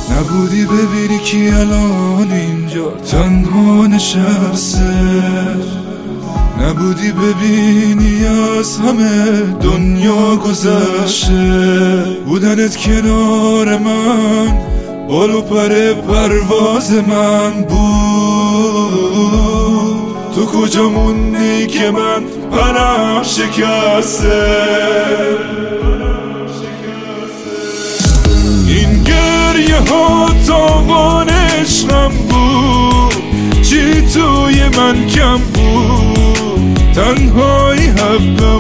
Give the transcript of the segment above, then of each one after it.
نبودی ببینی کی الان اینجا تنها نشسته، نبودی ببینی از همه دنیا گذشته. بودنت کنار من بال و پر پرواز من بود. تو کجا موندی که من پرم شکسته؟ این گریه ها تاوان عشقم بود، چی توی من کم بود؟ تنهایی حقم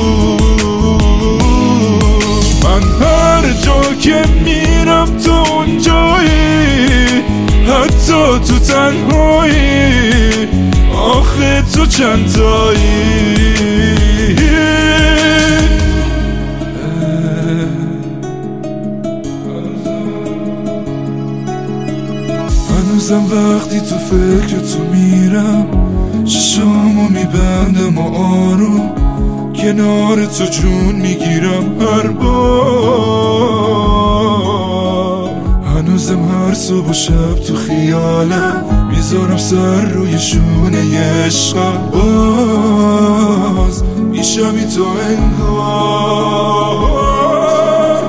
بود. من هر جا که میرم تو اونجایی، حتی تو تنهایی. آخه تو چند تایی؟ هنوزم وقتی تو فکر تو میرم، چشامو میبندم و آروم کنار تو جون میگیرم هر بار. هنوزم هر صبح و شب تو خیالم میذارم سر روی شونه عشقم، باز میشمی تو انگار.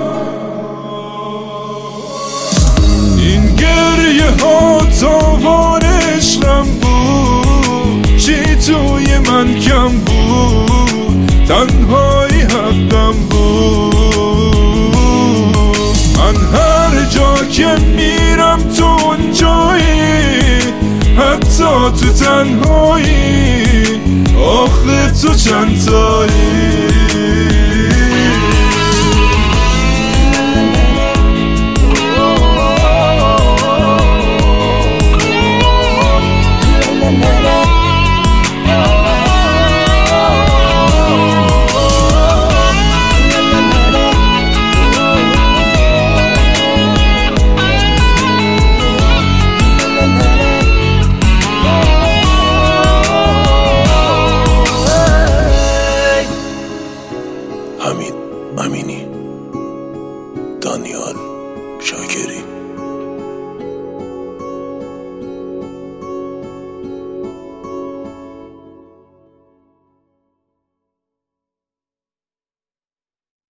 این گریه ها تاوان عشقم بود، چی توی من کم بود؟ تنهایی حقم بود. من هر جا که میرم تو اونجایی، حتی تو تنهایی. آخه تو چند تایی؟ امینی، دانیال شاکری.